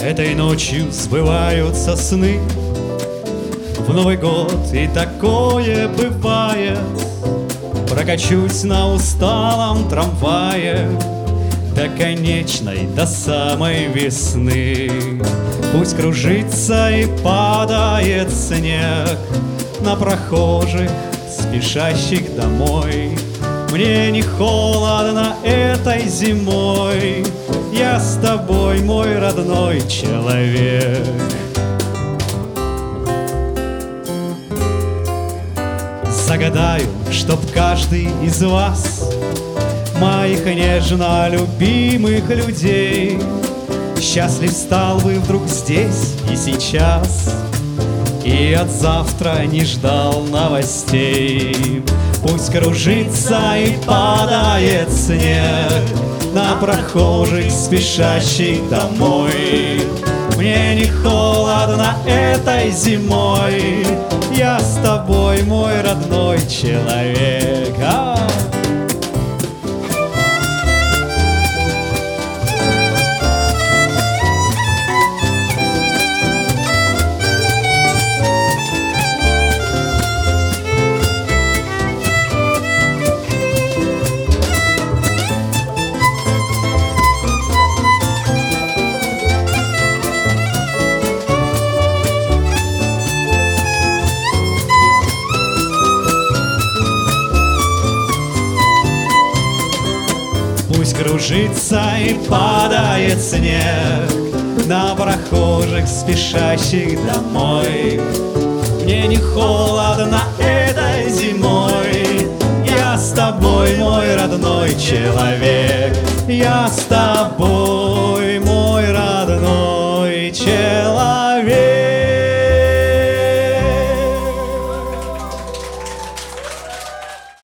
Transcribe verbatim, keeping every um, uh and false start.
Этой ночью сбываются сны в Новый год, и такое бывает. Прокачусь на усталом трамвае до конечной, до самой весны. Пусть кружится и падает снег на прохожих, спешащих домой. Мне не холодно этой зимой, я с тобой, мой родной человек. Загадаю, чтоб каждый из вас, моих нежно любимых людей, счастлив стал бы вдруг здесь и сейчас, и от завтра не ждал новостей. Пусть кружится и падает снег на прохожих, спешащих домой. Мне не холодно этой зимой, я с тобой, мой родной человек. А! Пусть кружится и падает снег на прохожих, спешащих домой. Мне не холодно этой зимой, я с тобой, мой родной человек. Я с тобой, мой